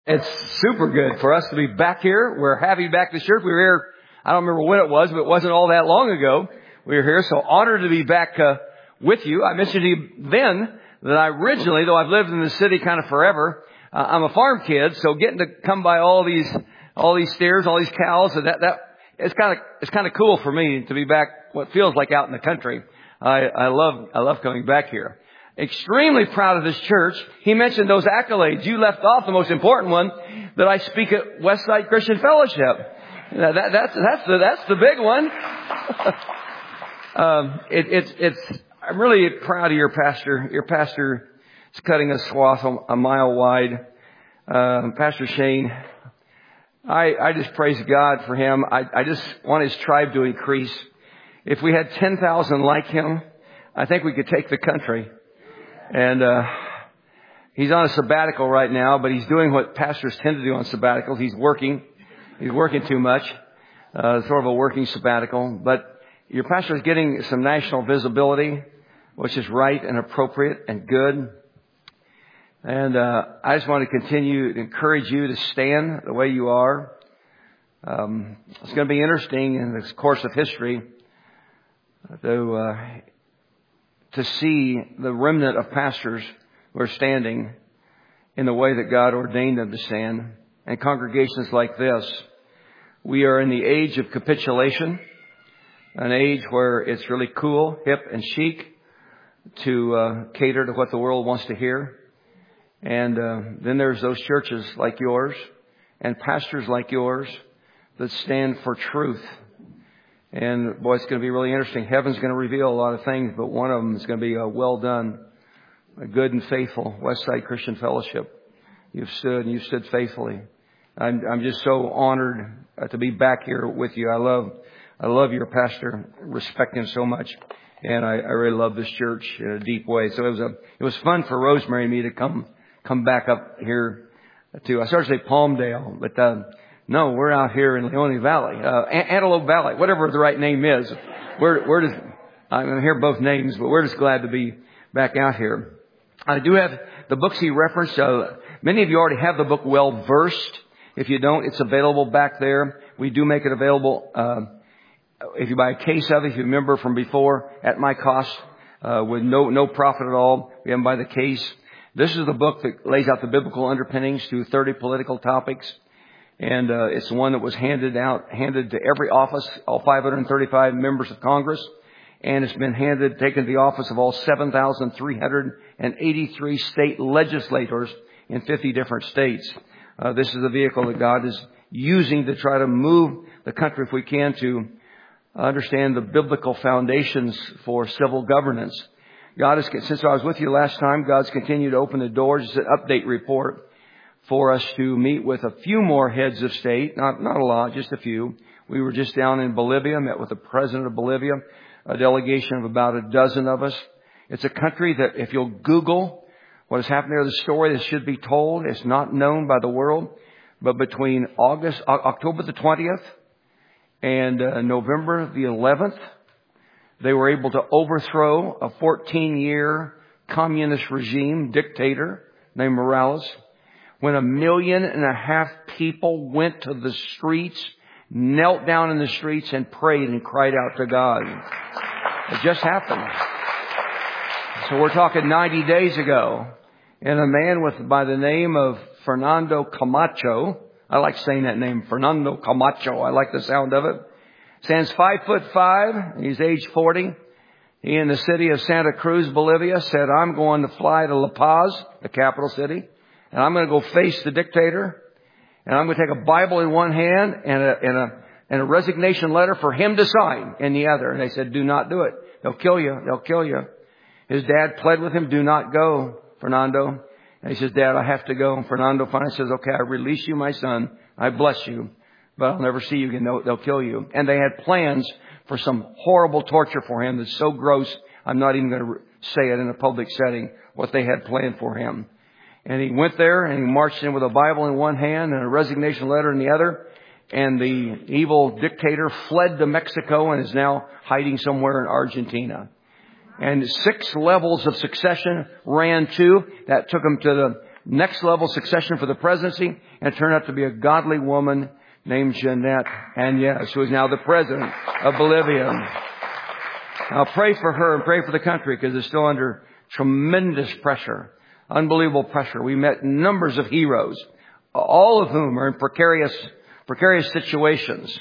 It's super good for us to be back here. We're happy to be back to church. We were here, I don't remember when it was, but it wasn't all that long ago. We were here, so honored to be back with you. I mentioned to you then that I originally, though I've lived in the city kind of forever, I'm a farm kid, so getting to come by all these steers, all these cows, so that it's kind of cool for me to be back what feels like out in the country. I love coming back here. Extremely proud of this church. He mentioned those accolades. You left off the most important one, that I speak at Westside Christian Fellowship. That's the big one. I'm really proud of your pastor. Your pastor is cutting a swath a mile wide. Pastor Shane, I just praise God for him. I just want his tribe to increase. If we had 10,000 like him, I think we could take the country. And he's on a sabbatical right now, but he's doing what pastors tend to do on sabbaticals. He's working too much. Sort of a working sabbatical. But your pastor is getting some national visibility, which is right and appropriate and good. And I just want to continue to encourage you to stand the way you are. It's going to be interesting in this course of history to see the remnant of pastors who are standing in the way that God ordained them to stand. And congregations like this, we are in the age of capitulation, an age where it's really cool, hip, and chic to cater to what the world wants to hear. And then there's those churches like yours and pastors like yours that stand for truth. And boy, it's going to be really interesting. Heaven's going to reveal a lot of things, but one of them is going to be well done, a good and faithful Westside Christian Fellowship. You've stood faithfully. I'm just so honored to be back here with you. I love your pastor, respect him so much, and I really love this church in a deep way. So it was fun for Rosemary and me to come back up here to, I started to say Palmdale, but no, we're out here in Leone Valley, Antelope Valley, whatever the right name is. We're just, I'm going to hear both names, but we're just glad to be back out here. I do have the books he referenced. Many of you already have the book Well Versed. If you don't, it's available back there. We do make it available, if you buy a case of it, if you remember from before, at my cost, with no profit at all. We have them by the case. This is the book that lays out the biblical underpinnings to 30 political topics. And it's one that was handed to every office, all 535 members of Congress. And it's been taken to the office of all 7,383 state legislators in 50 different states. This is the vehicle that God is using to try to move the country, if we can, to understand the biblical foundations for civil governance. Since I was with you last time, God's continued to open the doors. It's an update report for us to meet with a few more heads of state. Not a lot, just a few. We were just down in Bolivia, met with the president of Bolivia, a delegation of about a dozen of us. It's a country that if you'll Google what has happened there, the story that should be told, it's not known by the world. But between October the 20th and November the 11th, they were able to overthrow a 14-year communist regime dictator named Morales. When 1.5 million people went to the streets, knelt down in the streets and prayed and cried out to God. It just happened. So we're talking 90 days ago. And a man by the name of Fernando Camacho, I like saying that name, Fernando Camacho. I like the sound of it. Stands 5'5". He's age 40. He in the city of Santa Cruz, Bolivia, said, I'm going to fly to La Paz, the capital city. And I'm going to go face the dictator. And I'm going to take a Bible in one hand and a resignation letter for him to sign in the other. And they said, do not do it. They'll kill you. They'll kill you. His dad pled with him, do not go, Fernando. And he says, Dad, I have to go. And Fernando finally says, okay, I release you, my son. I bless you. But I'll never see you again. They'll kill you. And they had plans for some horrible torture for him that's so gross, I'm not even going to say it in a public setting, what they had planned for him. And he went there and he marched in with a Bible in one hand and a resignation letter in the other. And the evil dictator fled to Mexico and is now hiding somewhere in Argentina. And 6 levels of succession ran to. That took him to next level succession for the presidency, and it turned out to be a godly woman named Jeanette Áñez, who is now the president of Bolivia. Now pray for her and pray for the country because it's still under tremendous pressure, unbelievable pressure. We met numbers of heroes, all of whom are in precarious situations.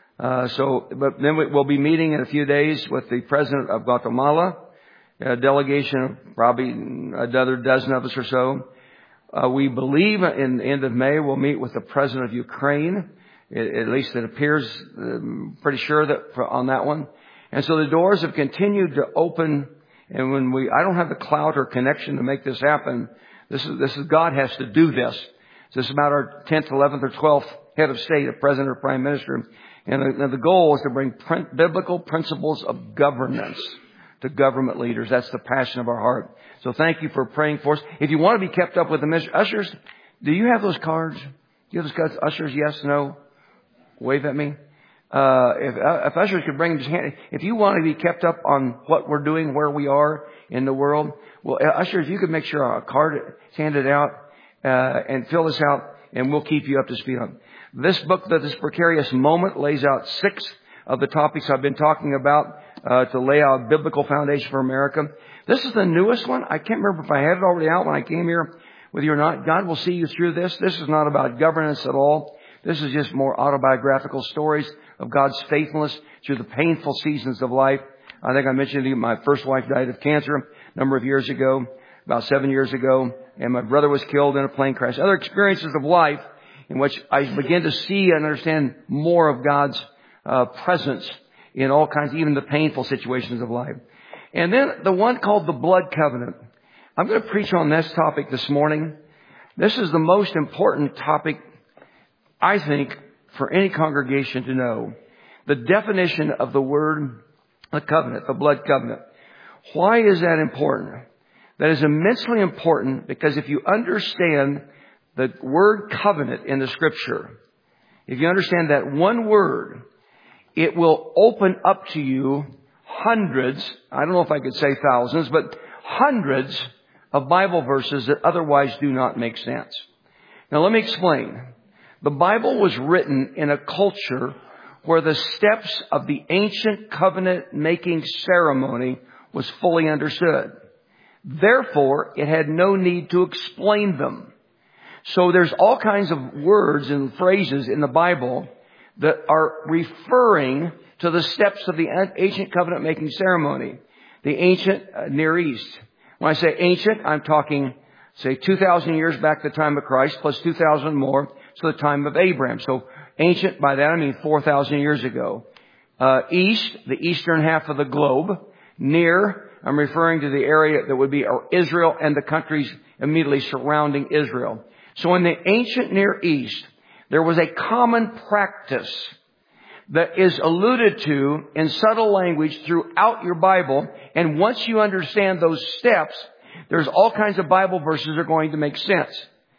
But then we'll be meeting in a few days with the president of Guatemala, a delegation of probably another dozen of us or so. We believe in the end of May we'll meet with the president of Ukraine. At least it appears pretty sure that on that one. And so the doors have continued to open. And I don't have the clout or connection to make this happen. This is God has to do this. So this is about our 10th, 11th, or 12th head of state, a president or prime minister. And the goal is to bring biblical principles of governance to government leaders. That's the passion of our heart. So thank you for praying for us. If you want to be kept up with the ministry, ushers, do you have those cards? Do you have those cards? Ushers, yes, no? Wave at me. If ushers could bring just hand, if you want to be kept up on what we're doing, where we are in the world, well, ushers, you could make sure a card is handed out, and fill this out, and we'll keep you up to speed on it. This book, This Precarious Moment, lays out 6 of the topics I've been talking about, to lay out a biblical foundation for America. This is the newest one. I can't remember if I had it already out when I came here with you or not. God will see you through this. This is not about governance at all. This is just more autobiographical stories of God's faithfulness through the painful seasons of life. I think I mentioned to you, my first wife died of cancer a number of years ago, about 7 years ago, and my brother was killed in a plane crash. Other experiences of life in which I begin to see and understand more of God's presence in all kinds, even the painful situations of life. And then the one called the Blood Covenant. I'm going to preach on this topic this morning. This is the most important topic, I think, for any congregation to know. The definition of the word, the covenant, the blood covenant. Why is that important? That is immensely important because if you understand the word covenant in the Scripture, if you understand that one word, it will open up to you hundreds, I don't know if I could say thousands, but hundreds of Bible verses that otherwise do not make sense. Now let me explain. The Bible was written in a culture where the steps of the ancient covenant-making ceremony was fully understood. Therefore, it had no need to explain them. So there's all kinds of words and phrases in the Bible that are referring to the steps of the ancient covenant-making ceremony, the ancient Near East. When I say ancient, I'm talking, say, 2,000 years back to the time of Christ, plus 2,000 more to the time of Abraham. So ancient, by that I mean 4,000 years ago. East, the eastern half of the globe. Near, I'm referring to the area that would be Israel and the countries immediately surrounding Israel. So in the ancient Near East, there was a common practice that is alluded to in subtle language throughout your Bible. And once you understand those steps, there's all kinds of Bible verses that are going to make sense.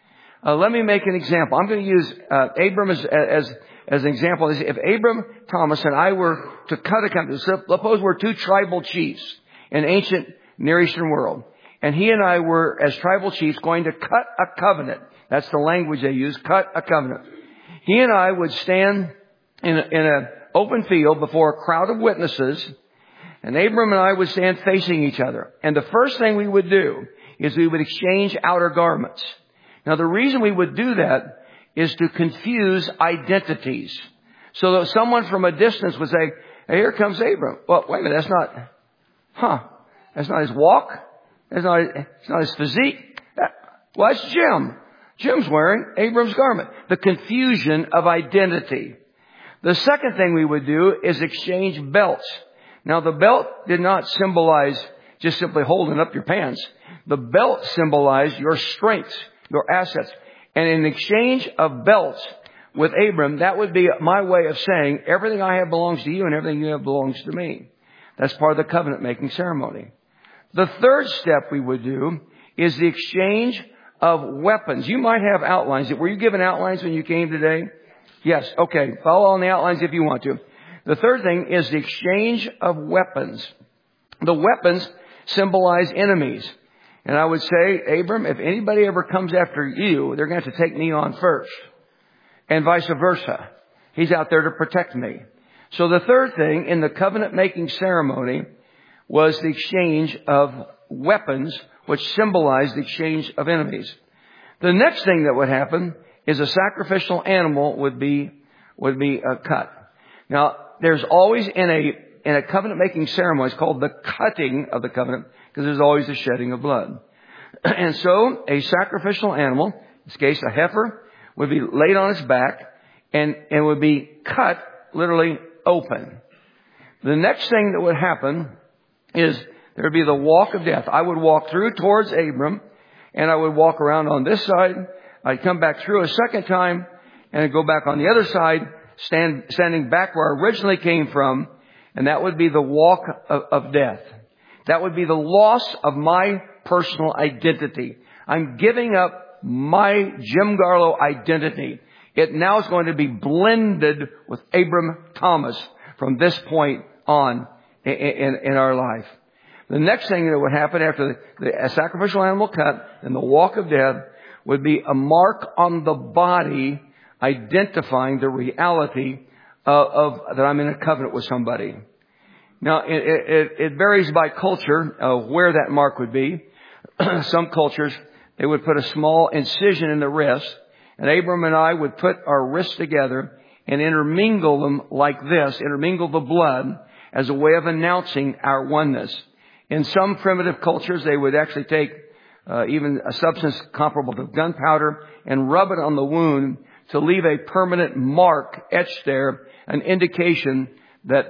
Let me make an example. I'm going to use Abram as an example. If Abram Thomas and I were to cut a covenant, suppose we're 2 tribal chiefs in ancient Near Eastern world, and he and I were, as tribal chiefs, going to cut a covenant. That's the language they use, cut a covenant. He and I would stand in an open field before a crowd of witnesses, and Abram and I would stand facing each other. And the first thing we would do is we would exchange outer garments. Now, the reason we would do that is to confuse identities. So that someone from a distance would say, hey, here comes Abram. Well, wait a minute, that's not his walk. It's not his physique. Well, that's Jim. Jim's wearing Abram's garment. The confusion of identity. The second thing we would do is exchange belts. Now, the belt did not symbolize just simply holding up your pants. The belt symbolized your strengths, your assets. And in exchange of belts with Abram, that would be my way of saying everything I have belongs to you and everything you have belongs to me. That's part of the covenant-making ceremony. The third step we would do is the exchange of weapons. You might have outlines. Were you given outlines when you came today? Yes. Okay. Follow on the outlines if you want to. The third thing is the exchange of weapons. The weapons symbolize enemies. And I would say, Abram, if anybody ever comes after you, they're going to have to take me on first. And vice versa. He's out there to protect me. So the third thing in the covenant-making ceremony was the exchange of weapons, which symbolized the exchange of enemies. The next thing that would happen is a sacrificial animal would be cut. Now, there's always in a covenant-making ceremony, it's called the cutting of the covenant, because there's always the shedding of blood. And so, a sacrificial animal, in this case a heifer, would be laid on its back and would be cut literally open. The next thing that would happen is there would be the walk of death. I would walk through towards Abram, and I would walk around on this side. I'd come back through a second time, and I'd go back on the other side, standing back where I originally came from, and that would be the walk of death. That would be the loss of my personal identity. I'm giving up my Jim Garlow identity. It now is going to be blended with Abram Thomas from this point on in our life. The next thing that would happen after the sacrificial animal cut and the walk of death would be a mark on the body identifying the reality of that I'm in a covenant with somebody. Now, it varies by culture where that mark would be. Some cultures, they would put a small incision in the wrist, and Abram and I would put our wrists together and intermingle them like this, intermingle the blood as a way of announcing our oneness. In some primitive cultures, they would actually take even a substance comparable to gunpowder and rub it on the wound to leave a permanent mark etched there, an indication that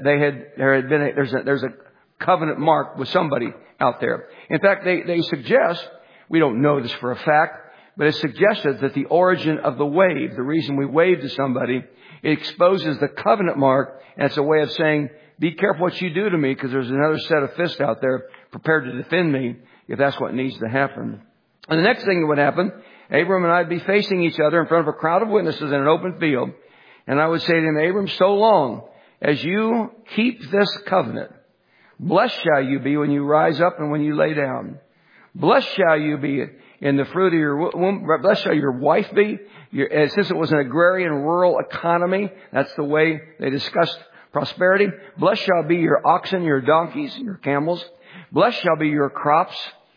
there's a covenant mark with somebody out there. In fact, they suggest, we don't know this for a fact, but it's suggested that the origin of the wave, the reason we wave to somebody, it exposes the covenant mark, and it's a way of saying, be careful what you do to me, because there's another set of fists out there prepared to defend me if that's what needs to happen. And the next thing that would happen, Abram and I would be facing each other in front of a crowd of witnesses in an open field. And I would say to him, Abram, so long as you keep this covenant, blessed shall you be when you rise up and when you lay down. Blessed shall you be in the fruit of your womb. Blessed shall your wife be. Since it was an agrarian rural economy, that's the way they discussed prosperity. Blessed shall be your oxen, your donkeys, your camels. Blessed shall be your crops.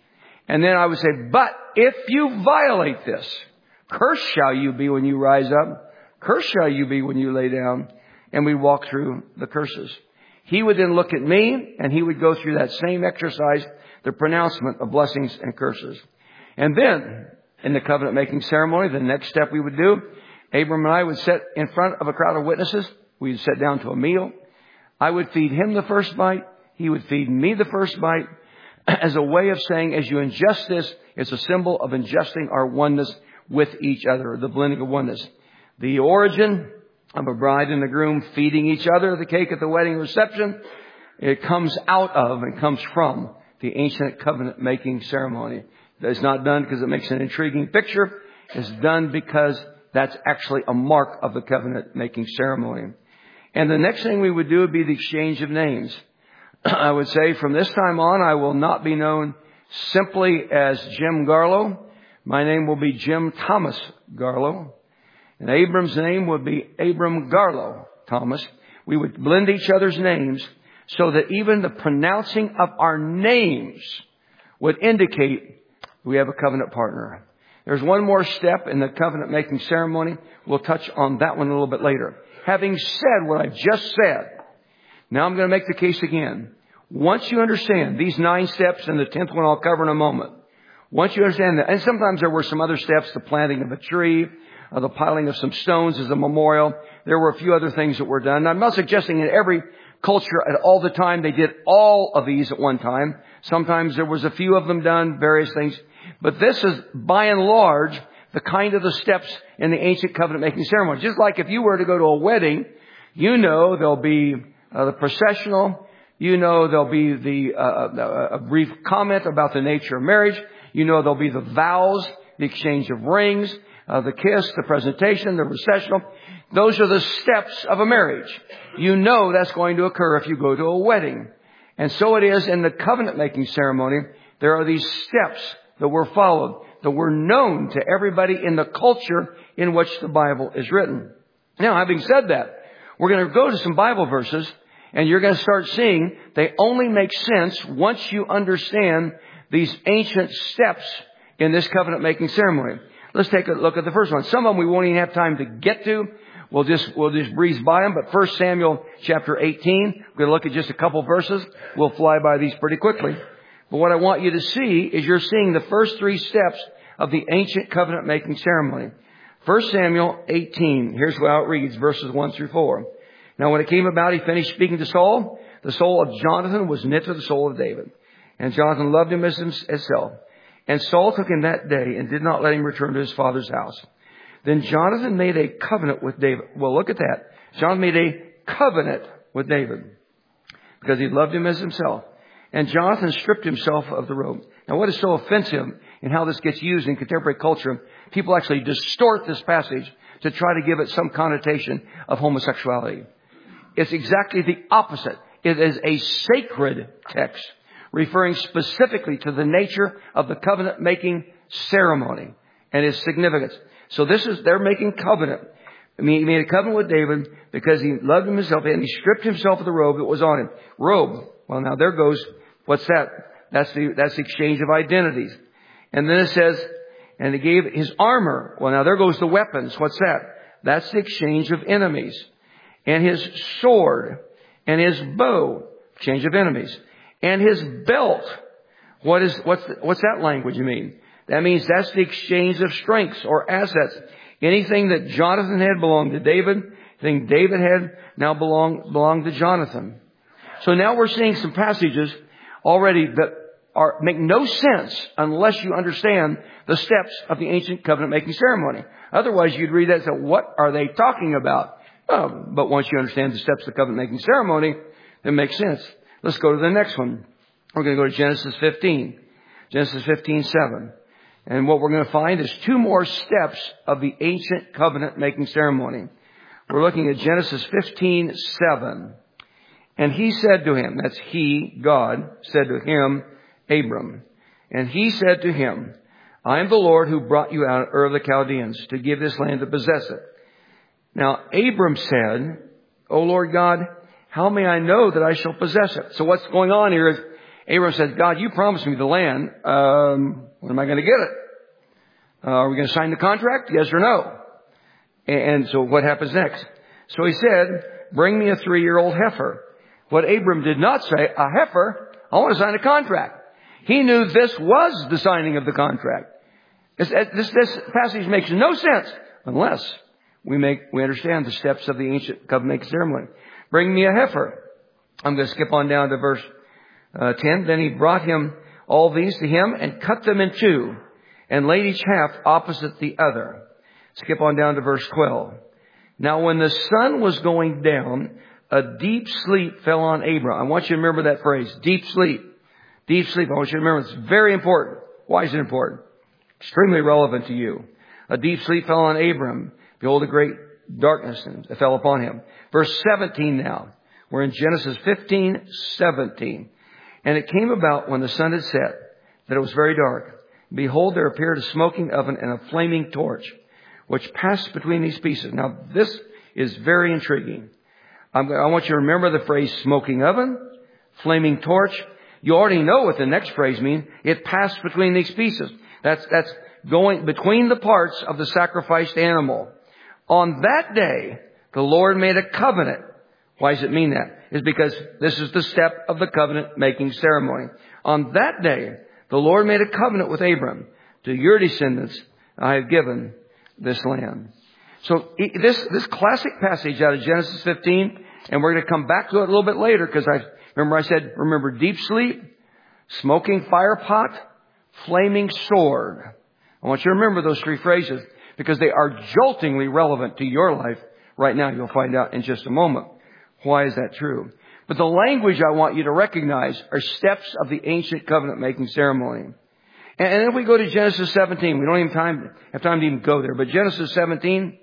And then I would say, but if you violate this, cursed shall you be when you rise up. Cursed shall you be when you lay down. And we walk through the curses. He would then look at me, and he would go through that same exercise, the pronouncement of blessings and curses. And then, in the covenant-making ceremony, the next step we would do, Abram and I would sit in front of a crowd of witnesses. We'd sit down to a meal. I would feed him the first bite. He would feed me the first bite, as a way of saying, as you ingest this, it's a symbol of ingesting our oneness with each other, the blending of oneness. The origin of a bride and a groom feeding each other the cake at the wedding reception, it comes out of and comes from the ancient covenant-making ceremony. It's not done because it makes an intriguing picture. It's done because that's actually a mark of the covenant-making ceremony. And the next thing we would do would be the exchange of names. I would say from this time on, I will not be known simply as Jim Garlow. My name will be Jim Thomas Garlow. And Abram's name would be Abram Garlow Thomas. We would blend each other's names so that even the pronouncing of our names would indicate we have a covenant partner. There's one more step in the covenant-making ceremony. We'll touch on that one a little bit later. Having said what I just said, now I'm going to make the case again. Once you understand these 9 steps, and the 10th one I'll cover in a moment. Once you understand that, and sometimes there were some other steps, the planting of a tree, the piling of some stones as a memorial. There were a few other things that were done. I'm not suggesting in every culture at all the time they did all of these at one time. Sometimes there was a few of them done, various things. But this is, by and large, the kind of the steps in the ancient covenant-making ceremony. Just like if you were to go to a wedding, you know there'll be the processional. You know there'll be a brief comment about the nature of marriage. You know there'll be the vows, the exchange of rings, the kiss, the presentation, the recessional. Those are the steps of a marriage. You know that's going to occur if you go to a wedding. And so it is in the covenant-making ceremony. There are these steps that were followed, that were known to everybody in the culture in which the Bible is written. Now, having said that, we're going to go to some Bible verses, and you're going to start seeing they only make sense once you understand these ancient steps in this covenant-making ceremony. Let's take a look at the first one. Some of them we won't even have time to get to. We'll just breeze by them. But 1 Samuel chapter 18, we're going to look at just a couple verses. We'll fly by these pretty quickly. But what I want you to see is you're seeing the first three steps of the ancient covenant-making ceremony. 1 Samuel 18, here's how it reads, verses 1 through 4. Now when it came about, he finished speaking to Saul. The soul of Jonathan was knit to the soul of David. And Jonathan loved him as himself. And Saul took him that day and did not let him return to his father's house. Then Jonathan made a covenant with David. Well, look at that. Jonathan made a covenant with David because he loved him as himself. And Jonathan stripped himself of the robe. Now, what is so offensive in how this gets used in contemporary culture, people actually distort this passage to try to give it some connotation of homosexuality. It's exactly the opposite. It is a sacred text referring specifically to the nature of the covenant-making ceremony and its significance. So they're making covenant. I mean, he made a covenant with David because he loved him himself and he stripped himself of the robe that was on him. Robe. Well, now there goes, what's that? That's the exchange of identities. And then it says, and he gave his armor. Well, now there goes the weapons. What's that? That's the exchange of enemies. And his sword and his bow, exchange of enemies. And his belt. What's that language you mean? That means that's the exchange of strengths or assets. Anything that Jonathan had belonged to David. Anything David had now belonged to Jonathan. So now we're seeing some passages already that make no sense unless you understand the steps of the ancient covenant-making ceremony. Otherwise, you'd read that and say, what are they talking about? But once you understand the steps of the covenant-making ceremony, it makes sense. Let's go to the next one. We're going to go to Genesis 15. Genesis 15:7. And what we're going to find is two more steps of the ancient covenant-making ceremony. We're looking at Genesis 15:7. And he said to him, that's he, God, said to him, Abram. And he said to him, I am the Lord who brought you out of Ur of the Chaldeans to give this land to possess it. Now, Abram said, O Lord God, how may I know that I shall possess it? So what's going on here is Abram says, God, you promised me the land. When am I going to get it? Are we going to sign the contract? Yes or no? And so what happens next? So he said, bring me a 3-year-old heifer. What Abram did not say, a heifer, I want to sign a contract. He knew this was the signing of the contract. This passage makes no sense unless we understand the steps of the ancient covenant ceremony. Bring me a heifer. I'm going to skip on down to verse 10. Then he brought him all these to him and cut them in two and laid each half opposite the other. Skip on down to verse 12. Now when the sun was going down, a deep sleep fell on Abram. I want you to remember that phrase, deep sleep. Deep sleep. I want you to remember it's very important. Why is it important? Extremely relevant to you. A deep sleep fell on Abram. Behold, a great darkness fell upon him. Verse 17 now. We're in Genesis 15:17. And it came about when the sun had set that it was very dark. Behold, there appeared a smoking oven and a flaming torch, which passed between these pieces. Now, this is very intriguing. I want you to remember the phrase smoking oven, flaming torch. You already know what the next phrase means. It passed between these pieces. That's going between the parts of the sacrificed animal. On that day, the Lord made a covenant. Why does it mean that? It's because this is the step of the covenant-making ceremony. On that day, the Lord made a covenant with Abram. To your descendants, I have given this land. So this classic passage out of Genesis 15, and we're going to come back to it a little bit later because I said, remember deep sleep, smoking fire pot, flaming sword. I want you to remember those three phrases because they are joltingly relevant to your life right now. You'll find out in just a moment. Why is that true? But the language I want you to recognize are steps of the ancient covenant-making ceremony. And if we go to Genesis 17, we don't even have time to even go there, but Genesis 17,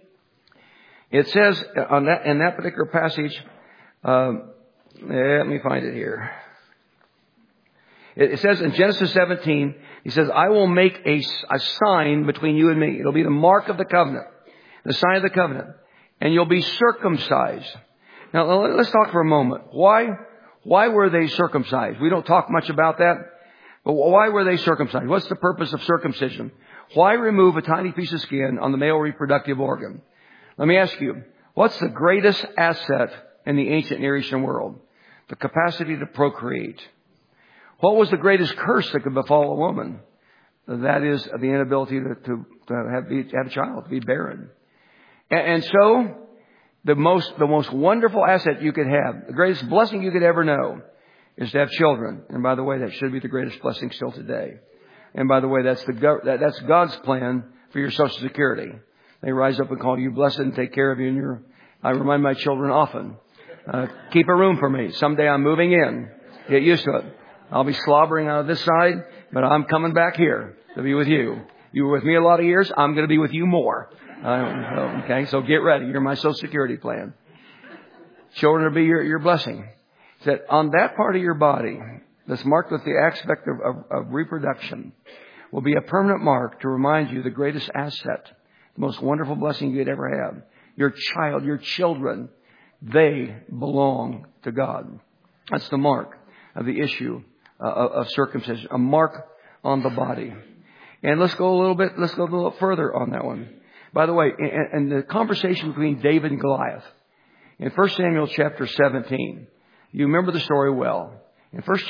it says in that particular passage, let me find it here. It says in Genesis 17, he says, I will make a sign between you and me. It'll be the mark of the covenant, the sign of the covenant. And you'll be circumcised. Now, let's talk for a moment. Why were they circumcised? We don't talk much about that. But why were they circumcised? What's the purpose of circumcision? Why remove a tiny piece of skin on the male reproductive organ? Let me ask you, what's the greatest asset in the ancient Near Eastern world? The capacity to procreate. What was the greatest curse that could befall a woman? That is the inability to have a child, to be barren. And so, the most wonderful asset you could have, the greatest blessing you could ever know, is to have children. And by the way, that should be the greatest blessing still today. And by the way, that's God's plan for your Social Security. They rise up and call you blessed and take care of you. And I remind my children often, keep a room for me. Someday I'm moving in. Get used to it. I'll be slobbering out of this side, but I'm coming back here to be with you. You were with me a lot of years. I'm going to be with you more. Okay, so get ready. You're my Social Security plan. Children will be your blessing. That on that part of your body that's marked with the aspect of reproduction will be a permanent mark to remind you the greatest asset, the most wonderful blessing you'd ever have. Your child, your children, they belong to God. That's the mark of the issue of circumcision, a mark on the body. And let's go a little further on that one. By the way, in the conversation between David and Goliath, in 1 Samuel chapter 17, you remember the story well. In 1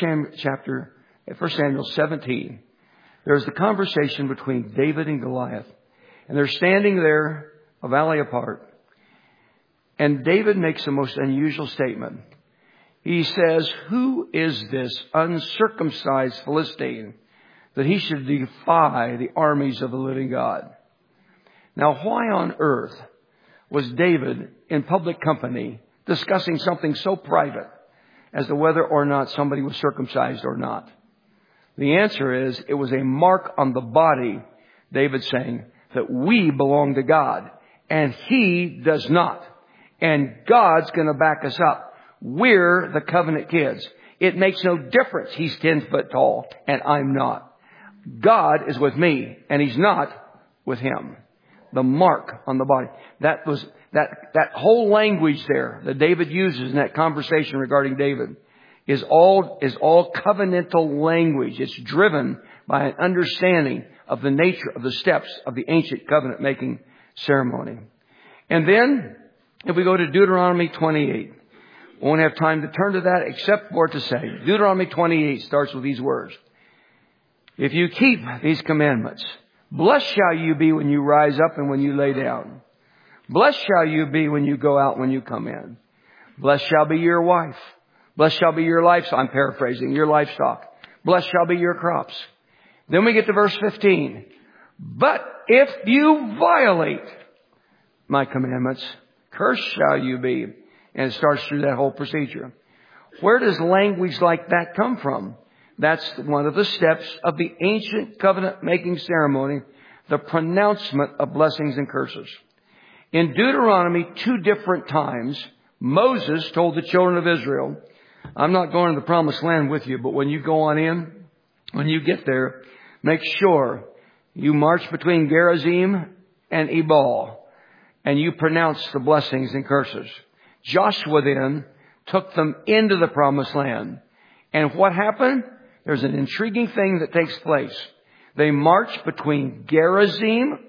Samuel 17, there's the conversation between David and Goliath. And they're standing there a valley apart. And David makes the most unusual statement. He says, who is this uncircumcised Philistine that he should defy the armies of the living God? Now, why on earth was David in public company discussing something so private as to whether or not somebody was circumcised or not? The answer is, it was a mark on the body, David saying, that we belong to God, and He does not. And God's going to back us up. We're the covenant kids. It makes no difference. He's 10 foot tall, and I'm not. God is with me, and He's not with him. The mark on the body. That whole language there that David uses in that conversation regarding David is all covenantal language. It's driven by an understanding of the nature of the steps of the ancient covenant making ceremony. And then, if we go to Deuteronomy 28, we won't have time to turn to that except for to say, Deuteronomy 28 starts with these words. If you keep these commandments, blessed shall you be when you rise up and when you lay down. Blessed shall you be when you go out, when you come in. Blessed shall be your wife. Blessed shall be your livestock. I'm paraphrasing, your livestock. Blessed shall be your crops. Then we get to verse 15. But if you violate my commandments, cursed shall you be. And it starts through that whole procedure. Where does language like that come from? That's one of the steps of the ancient covenant-making ceremony, the pronouncement of blessings and curses. In Deuteronomy, 2 different times, Moses told the children of Israel, I'm not going to the promised land with you, but when you go on in, when you get there, make sure you march between Gerizim and Ebal, and you pronounce the blessings and curses. Joshua then took them into the promised land. And what happened? There's an intriguing thing that takes place. They marched between Gerizim,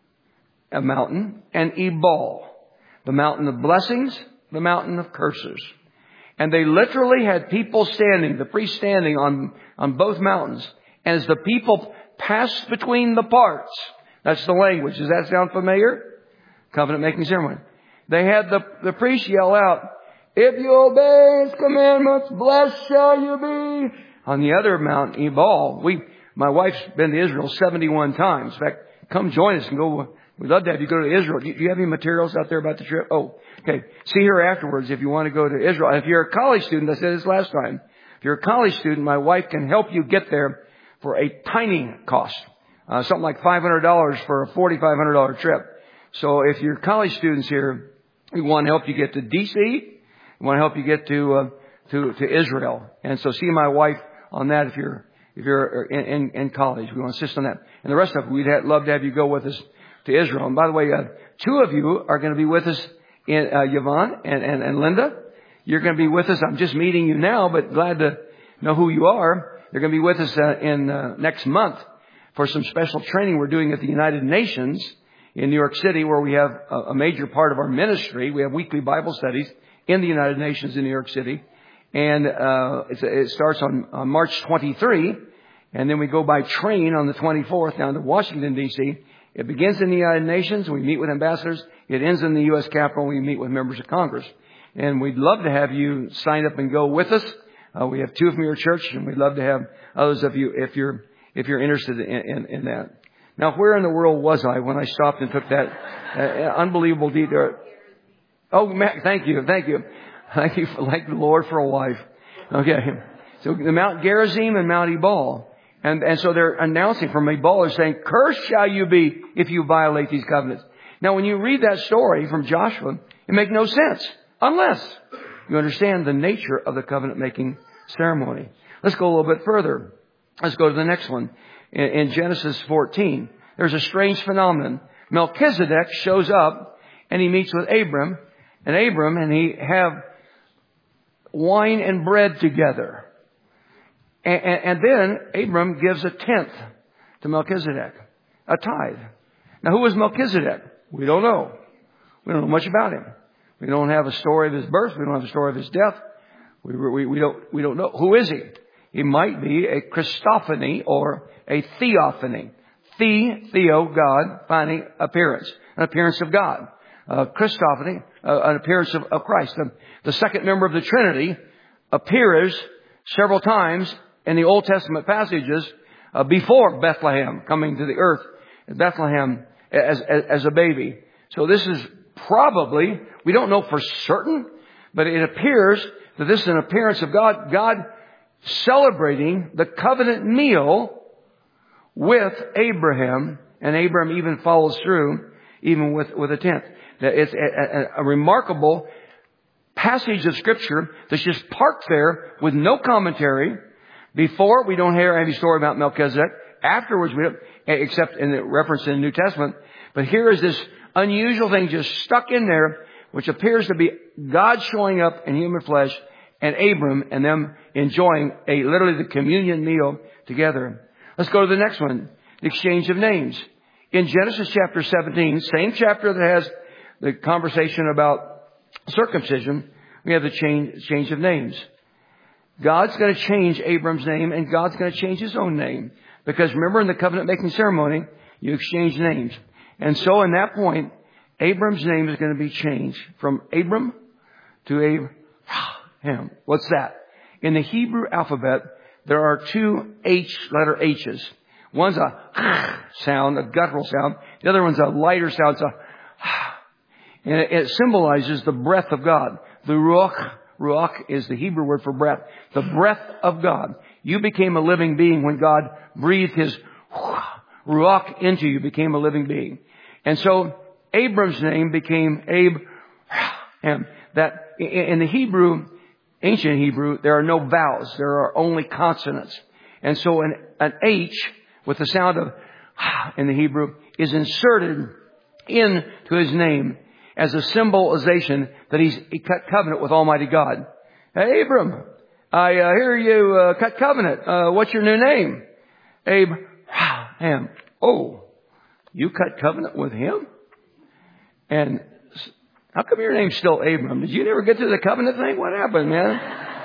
a mountain, and Ebal, the mountain of blessings, the mountain of curses. And they literally had people standing, the priests standing on both mountains. And as the people passed between the parts, that's the language. Does that sound familiar? Covenant making ceremony. They had the priest yell out, if you obey His commandments, blessed shall you be. On the other mountain, Ebal, my wife's been to Israel 71 times. In fact, come join us and go. We'd love to have you go to Israel. Do you have any materials out there about the trip? Oh, okay. See her afterwards if you want to go to Israel. And if you're a college student, I said this last time. If you're a college student, my wife can help you get there for a tiny cost. Something like $500 for a $4,500 trip. So if you're college students here, we want to help you get to D.C. We want to help you get to Israel. And so see my wife on that if you're if you're in college, we want to insist on that. And the rest of it, we'd love to have you go with us to Israel. And by the way, 2 of you are going to be with us, Yvonne and Linda. You're going to be with us. I'm just meeting you now, but glad to know who you are. They're going to be with us in next month for some special training we're doing at the United Nations in New York City, where we have a major part of our ministry. We have weekly Bible studies in the United Nations in New York City. And it starts on March 23, and then we go by train on the 24th down to Washington, D.C. It begins in the United Nations. We meet with ambassadors. It ends in the U.S. Capitol. We meet with members of Congress. And we'd love to have you sign up and go with us. We have 2 from your church, and we'd love to have others of you if you're interested in that. Now, where in the world was I when I stopped and took that unbelievable detour? Oh, thank you. Thank you for, like the Lord for a wife. Okay. So the Mount Gerizim and Mount Ebal. And so they're announcing from Ebal, they're saying, cursed shall you be if you violate these covenants. Now, when you read that story from Joshua, it makes no sense unless you understand the nature of the covenant making ceremony. Let's go a little bit further. Let's go to the next one. In Genesis 14, there's a strange phenomenon. Melchizedek shows up and he meets with Abram, and he have wine and bread together. And then Abram gives a tenth to Melchizedek, a tithe. Now, who was Melchizedek? We don't know. We don't know much about him. We don't have a story of his birth. We don't have a story of his death. We don't know. Who is he? He might be a Christophany or a theophany. Theo, God, finding appearance, an appearance of God. Christophany, an appearance of Christ. The second member of the Trinity appears several times in the Old Testament passages before Bethlehem, coming to the earth, Bethlehem as a baby. So this is probably, we don't know for certain, but it appears that this is an appearance of God. God celebrating the covenant meal with Abraham, and Abraham even follows through, even with a tenth. It's a remarkable passage of Scripture that's just parked there with no commentary. Before, we don't hear any story about Melchizedek. Afterwards, we don't, except in the reference in the New Testament. But here is this unusual thing just stuck in there, which appears to be God showing up in human flesh and Abram and them enjoying literally the communion meal together. Let's go to the next one, the exchange of names. In Genesis chapter 17, same chapter that has the conversation about circumcision, we have the change of names. God's going to change Abram's name, and God's going to change his own name. Because remember, in the covenant making ceremony, you exchange names. And so in that point, Abram's name is going to be changed from Abram to Abraham. What's that? In the Hebrew alphabet, there are 2 letter H's. One's a sound, a guttural sound. The other one's a lighter sound. It's a and it symbolizes the breath of God. The ruach is the Hebrew word for breath. The breath of God. You became a living being when God breathed his ruach into you, became a living being. And so Abram's name became Abraham. That in the Hebrew, ancient Hebrew, there are no vowels. There are only consonants. And so an H with the sound of in the Hebrew is inserted into his name as a symbolization that he cut covenant with Almighty God. Hey, Abram, I hear you cut covenant. What's your new name? Abraham. Oh, you cut covenant with him? And how come your name's still Abram? Did you never get to the covenant thing? What happened, man?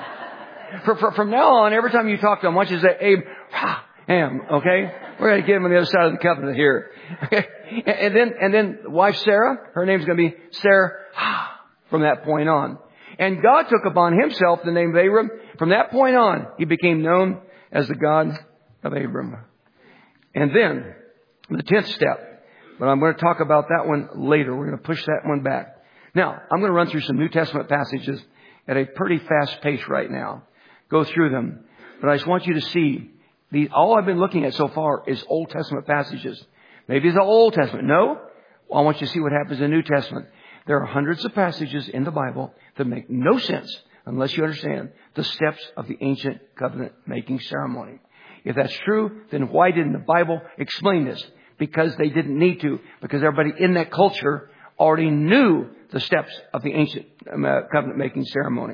From now on, every time you talk to him, I want you to say Abraham, okay? We're going to get him on the other side of the covenant here. Okay? And then wife Sarah, her name's going to be Sarah from that point on. And God took upon himself the name of Abram. From that point on, he became known as the God of Abram. And then the 10th step. But I'm going to talk about that one later. We're going to push that one back. Now, I'm going to run through some New Testament passages at a pretty fast pace right now. Go through them. But I just want you to see, all I've been looking at so far is Old Testament passages. Maybe it's the Old Testament. No. I want you to see what happens in the New Testament. There are hundreds of passages in the Bible that make no sense unless you understand the steps of the ancient covenant making ceremony. If that's true, then why didn't the Bible explain this? Because they didn't need to. Because everybody in that culture already knew the steps of the ancient covenant-making ceremony.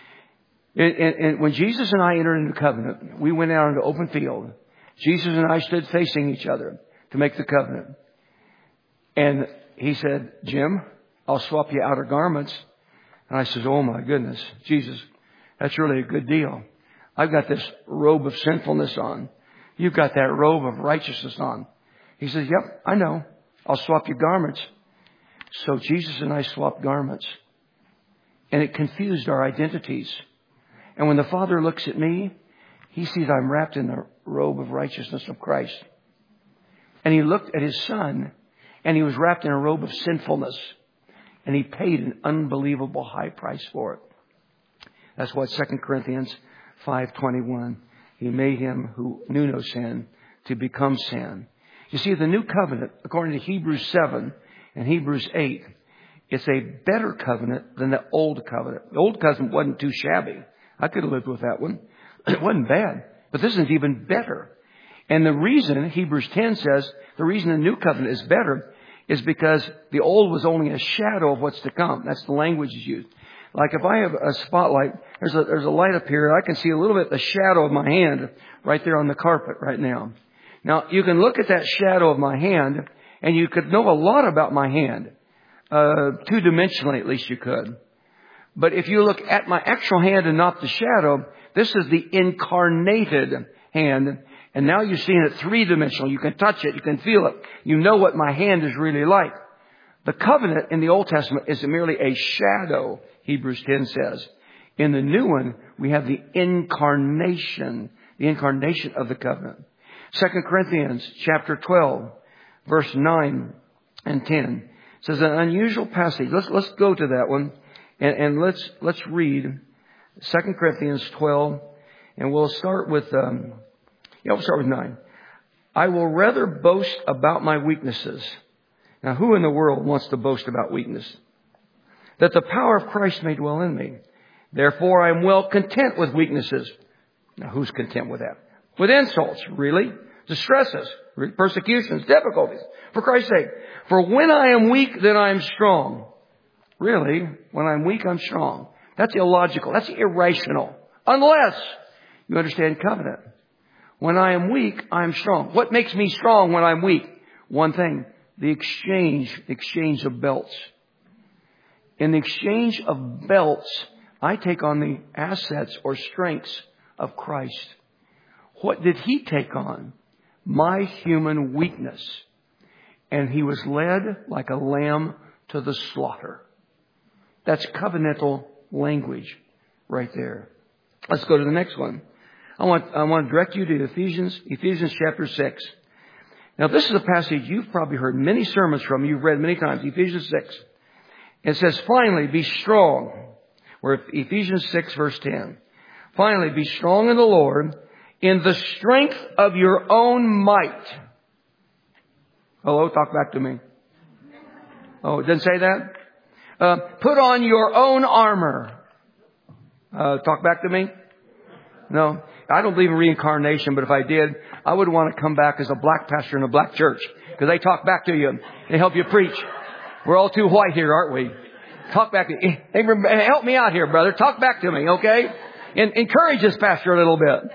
And when Jesus and I entered into covenant, we went out into open field. Jesus and I stood facing each other to make the covenant. And he said, Jim, I'll swap you outer garments. And I said, oh my goodness, Jesus, that's really a good deal. I've got this robe of sinfulness on. You've got that robe of righteousness on. He says, yep, I know. I'll swap you garments. So Jesus and I swapped garments. And it confused our identities. And when the Father looks at me, he sees I'm wrapped in the robe of righteousness of Christ. And he looked at his Son, and he was wrapped in a robe of sinfulness. And he paid an unbelievable high price for it. That's what 2 Corinthians 5:21. He made him who knew no sin to become sin. You see, the new covenant, according to Hebrews 7 and Hebrews 8, it's a better covenant than the old covenant. The old covenant wasn't too shabby. I could have lived with that one. It wasn't bad. But this is even better. And the reason, Hebrews 10 says, the reason the new covenant is better is because the old was only a shadow of what's to come. That's the language is used. Like if I have a spotlight, there's a light up here, I can see a little bit the shadow of my hand right there on the carpet right now. Now, you can look at that shadow of my hand, and you could know a lot about my hand. Two-dimensionally, at least you could. But if you look at my actual hand and not the shadow, this is the incarnated hand. And now you're seeing it three-dimensional. You can touch it. You can feel it. You know what my hand is really like. The covenant in the Old Testament is merely a shadow, Hebrews 10 says. In the new one, we have the incarnation of the covenant. 2 Corinthians chapter 12, verse 9 and 10 says an unusual passage. Let's go to that one and let's read 2 Corinthians 12, and we'll start with we'll start with 9. I will rather boast about my weaknesses. Now, who in the world wants to boast about weakness? That the power of Christ may dwell in me. Therefore, I am well content with weaknesses. Now, who's content with that? With insults, really? Distresses, persecutions, difficulties, for Christ's sake. For when I am weak, then I am strong. Really? When I'm weak, I'm strong. That's illogical. That's irrational. Unless you understand covenant. When I am weak, I'm strong. What makes me strong when I'm weak? One thing. The exchange of belts. In the exchange of belts, I take on the assets or strengths of Christ. What did he take on? My human weakness. And he was led like a lamb to the slaughter. That's covenantal language right there. Let's go to the next one. I want to direct you to Ephesians chapter 6. Now, this is a passage you've probably heard many sermons from. You've read many times. Ephesians 6. It says, finally, be strong. We're at Ephesians 6, verse 10. Finally, be strong in the Lord in the strength of your own might. Hello, talk back to me. Oh, it didn't say that? Put on your own armor. Talk back to me. No, I don't believe in reincarnation, but if I did, I would want to come back as a black pastor in a black church because they talk back to you. They help you preach. We're all too white here, aren't we? Talk back to me. Hey, help me out here, brother. Talk back to me, okay? And encourage this pastor a little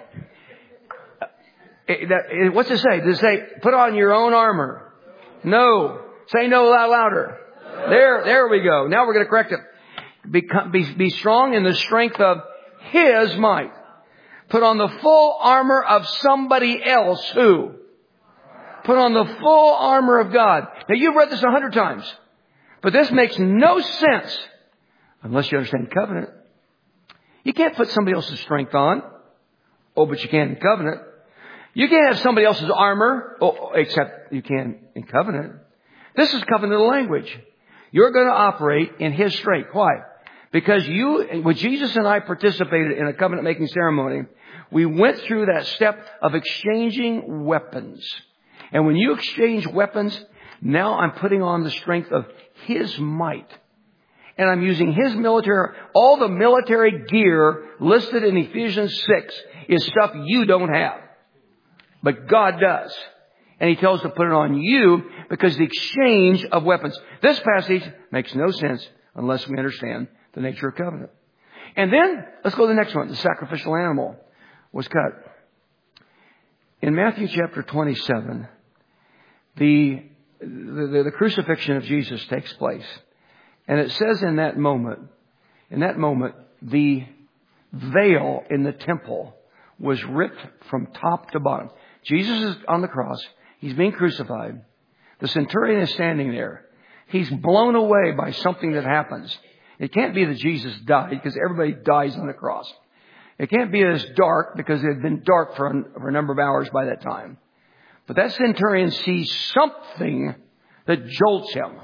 bit. What's it say? Does it say, put on your own armor? No. Say no louder. There we go. Now we're going to correct it. Be strong in the strength of His might. Put on the full armor of somebody else. Who? Put on the full armor of God. Now, you've read this 100 times. But this makes no sense unless you understand covenant. You can't put somebody else's strength on. Oh, but you can in covenant. You can't have somebody else's armor. Oh, except you can in covenant. This is covenantal language. You're going to operate in His strength. Why? Because when Jesus and I participated in a covenant-making ceremony, we went through that step of exchanging weapons. And when you exchange weapons, now I'm putting on the strength of His might. And I'm using His military, all the military gear listed in Ephesians 6 is stuff you don't have. but God does. And He tells us to put it on you because the exchange of weapons. This passage makes no sense unless we understand the nature of covenant. And then, let's go to the next one. The sacrificial animal was cut. In Matthew chapter 27, the crucifixion of Jesus takes place. And it says in that moment, the veil in the temple was ripped from top to bottom. Jesus is on the cross. He's being crucified. The centurion is standing there. He's blown away by something that happens. It can't be that Jesus died because everybody dies on the cross. It can't be as dark because it had been dark for a number of hours by that time. But that centurion sees something that jolts him.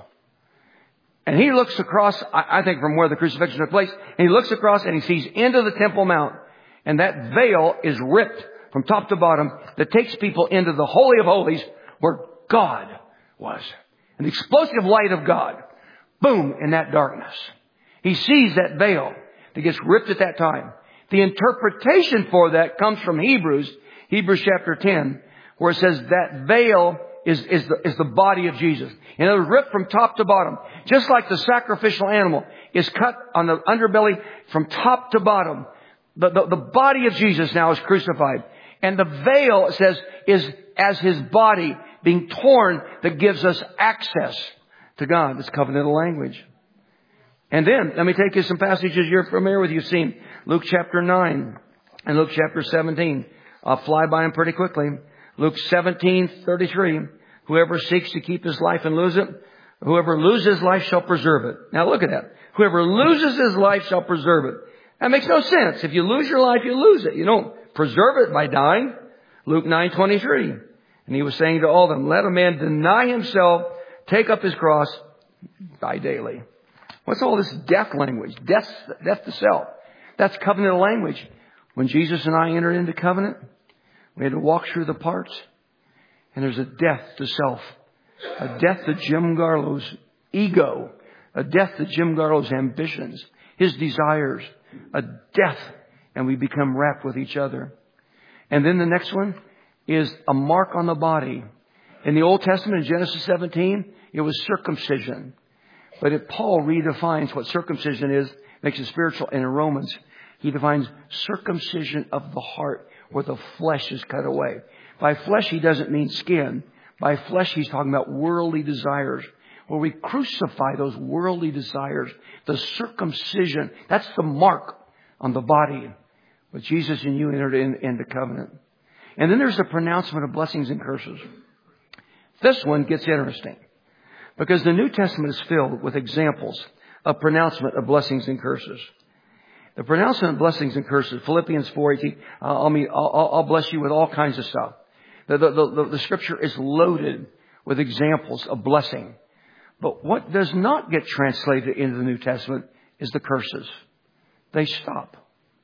And he looks across, I think from where the crucifixion took place, and he looks across and he sees into the Temple Mount. And that veil is ripped from top to bottom that takes people into the Holy of Holies where God was. And the explosive light of God, boom, in that darkness. He sees that veil that gets ripped at that time. The interpretation for that comes from Hebrews chapter 10, where it says that veil is the body of Jesus. And it was ripped from top to bottom. Just like the sacrificial animal is cut on the underbelly from top to bottom. The body of Jesus now is crucified. And the veil, it says, is as His body being torn that gives us access to God. It's covenantal language. And then, let me take you some passages you're familiar with. You've seen Luke chapter 9 and Luke chapter 17. I'll fly by them pretty quickly. Luke 17:33. Whoever seeks to keep his life and lose it, whoever loses life shall preserve it. Now look at that. Whoever loses his life shall preserve it. That makes no sense. If you lose your life, you lose it. You don't preserve it by dying. Luke 9:23. And He was saying to all of them, let a man deny himself, take up his cross, die daily. What's all this death language? Death to self. That's covenantal language. When Jesus and I entered into covenant, we had to walk through the parts. And there's a death to self. A death to Jim Garlow's ego. A death to Jim Garlow's ambitions. His desires. A death. And we become wrapped with each other. And then the next one is a mark on the body. In the Old Testament, in Genesis 17, it was circumcision. But if Paul redefines what circumcision is, makes it spiritual. And in Romans, he defines circumcision of the heart, where the flesh is cut away. By flesh, he doesn't mean skin. By flesh, he's talking about worldly desires. Where we crucify those worldly desires. The circumcision, that's the mark on the body. With Jesus and you entered into covenant. And then there's the pronouncement of blessings and curses. This one gets interesting. Because the New Testament is filled with examples of pronouncement of blessings and curses. The pronouncement of blessings and curses, Philippians 4:18, I'll bless you with all kinds of stuff. The scripture is loaded with examples of blessing. But what does not get translated into the New Testament is the curses. They stop.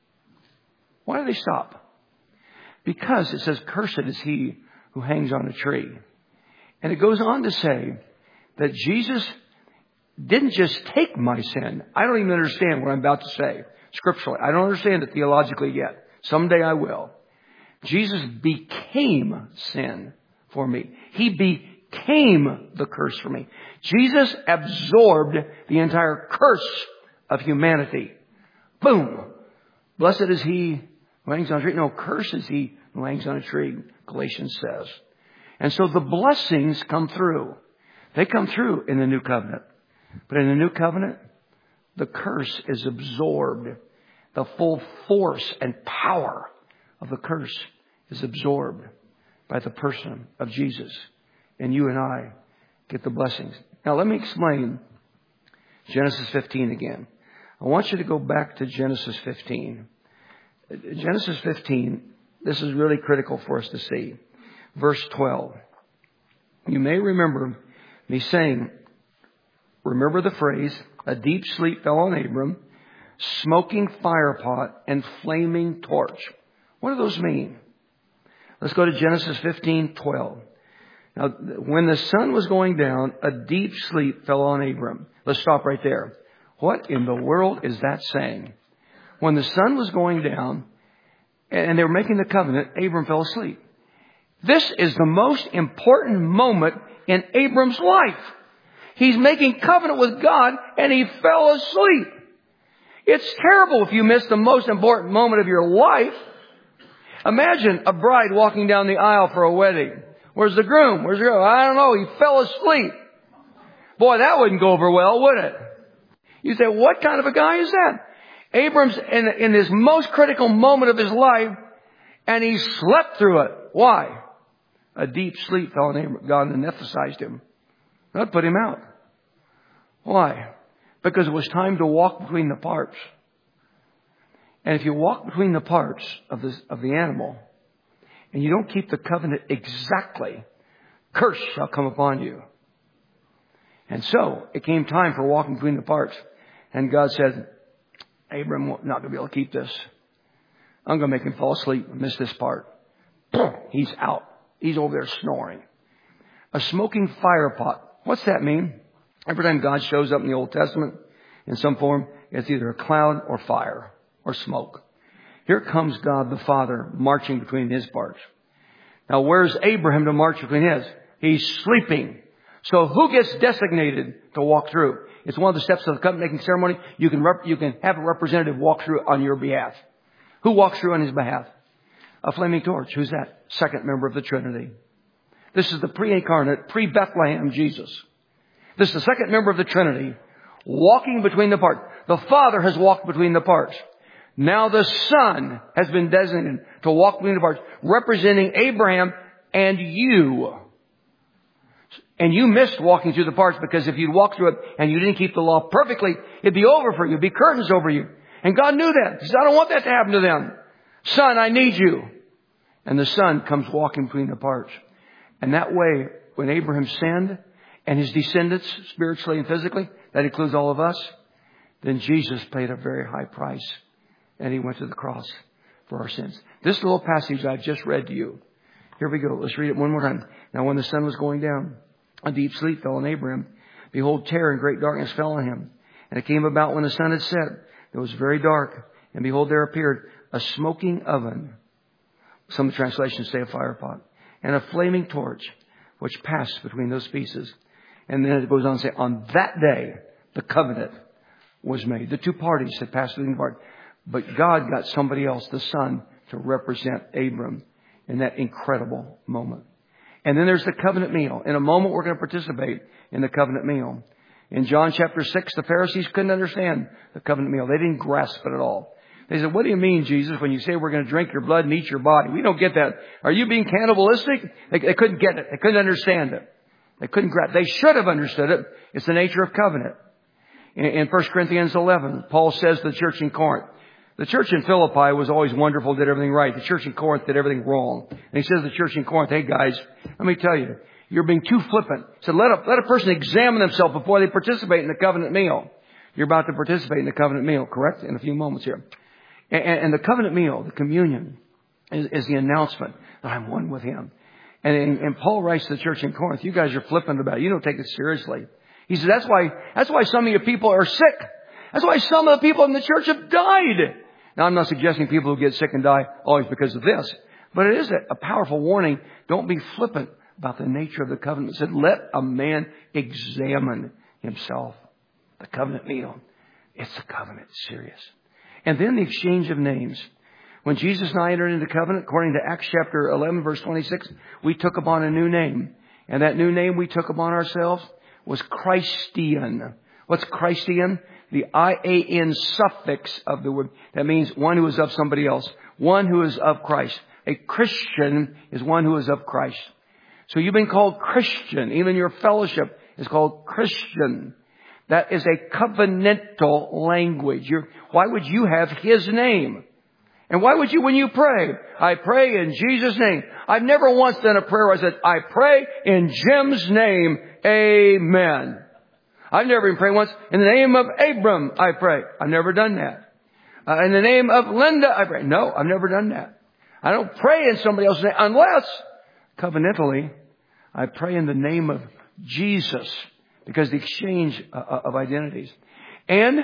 Why do they stop? Because it says, cursed is he who hangs on a tree. And it goes on to say that Jesus didn't just take my sin. I don't even understand what I'm about to say scripturally. I don't understand it theologically yet. Someday I will. Jesus became sin for me. He became the curse for me. Jesus absorbed the entire curse of humanity. Boom. Blessed is he who hangs on a tree. No, cursed is he who hangs on a tree, Galatians says. And so the blessings come through. They come through in the new covenant. But in the new covenant, the curse is absorbed. The full force and power of the curse is absorbed by the person of Jesus. And you and I get the blessings. Now let me explain Genesis 15 again. I want you to go back to Genesis 15. Genesis 15, this is really critical for us to see. Verse 12. You may remember me saying, remember the phrase, a deep sleep fell on Abram, smoking firepot and flaming torch. What do those mean? Let's go to Genesis 15:12. Now, when the sun was going down, a deep sleep fell on Abram. Let's stop right there. What in the world is that saying? When the sun was going down and they were making the covenant, Abram fell asleep. This is the most important moment in Abram's life. He's making covenant with God and he fell asleep. It's terrible if you miss the most important moment of your life. Imagine a bride walking down the aisle for a wedding. Where's the groom? Where's the groom? I don't know. He fell asleep. Boy, that wouldn't go over well, would it? You say, what kind of a guy is that? Abram's in his most critical moment of his life, and he slept through it. Why? A deep sleep fell on Abram. God anesthetized him. That put him out. Why? Because it was time to walk between the parts. And if you walk between the parts of the animal, and you don't keep the covenant exactly, curse shall come upon you. And so, it came time for walking between the parts. And God said, Abram, not going to be able to keep this. I'm going to make him fall asleep and miss this part. He's out. He's over there snoring. A smoking fire pot. What's that mean? Every time God shows up in the Old Testament in some form, it's either a cloud or fire or smoke. Here comes God the Father marching between his parts. Now, where's Abraham to march between his? He's sleeping. So who gets designated to walk through? It's one of the steps of the covenant making ceremony. You can have a representative walk through on your behalf. Who walks through on his behalf? A flaming torch. Who's that? Second member of the Trinity. This is the pre-incarnate, pre-Bethlehem Jesus. This is the second member of the Trinity walking between the parts. The Father has walked between the parts. Now the Son has been designated to walk between the parts, representing Abraham and you. And you missed walking through the parts because if you'd walked through it and you didn't keep the law perfectly, it'd be over for you. It'd be curtains over you. And God knew that. He said, I don't want that to happen to them. Son, I need you. And the Son comes walking between the parts. And that way, when Abraham sinned and his descendants, spiritually and physically, that includes all of us, then Jesus paid a very high price. And he went to the cross for our sins. This little passage I've just read to you. Here we go. Let's read it one more time. Now when the sun was going down, a deep sleep fell on Abraham. Behold, terror and great darkness fell on him. And it came about when the sun had set, it was very dark. And behold, there appeared a smoking oven. Some of the translations say a fire pot. And a flaming torch, which passed between those pieces. And then it goes on to say, on that day, the covenant was made. The two parties had passed between the parties. But God got somebody else, the Son, to represent Abram in that incredible moment. And then there's the covenant meal. In a moment, we're going to participate in the covenant meal. In John chapter 6, the Pharisees couldn't understand the covenant meal. They didn't grasp it at all. They said, what do you mean, Jesus, when you say we're going to drink your blood and eat your body? We don't get that. Are you being cannibalistic? They couldn't get it. They couldn't understand it. They couldn't grasp it. They should have understood it. It's the nature of covenant. In 1 Corinthians 11, Paul says to the church in Corinth, the church in Philippi was always wonderful, did everything right. The church in Corinth did everything wrong. And he says to the church in Corinth, hey guys, let me tell you, you're being too flippant. He said, let a person examine themselves before they participate in the covenant meal. You're about to participate in the covenant meal, correct? In a few moments here. And the covenant meal, the communion, is the announcement that I'm one with him. And Paul writes to the church in Corinth, you guys are flippant about it. You don't take it seriously. He said, that's why some of your people are sick. That's why some of the people in the church have died. Now, I'm not suggesting people who get sick and die always because of this. But it is a powerful warning. Don't be flippant about the nature of the covenant. It said, let a man examine himself. The covenant meal. It's a covenant. It's serious. And then the exchange of names. When Jesus and I entered into covenant, according to Acts chapter 11, verse 26, we took upon a new name. And that new name we took upon ourselves was Christian. What's Christian? The I-A-N suffix of the word. That means one who is of somebody else. One who is of Christ. A Christian is one who is of Christ. So you've been called Christian. Even your fellowship is called Christian. That is a covenantal language. Why would you have his name? And why would you, when you pray, I pray in Jesus' name. I've never once done a prayer where I said, I pray in Jim's name. Amen. I've never even prayed once. In the name of Abram, I pray. I've never done that. In the name of Linda, I pray. No, I've never done that. I don't pray in somebody else's name unless, covenantally, I pray in the name of Jesus. Because the exchange of identities. And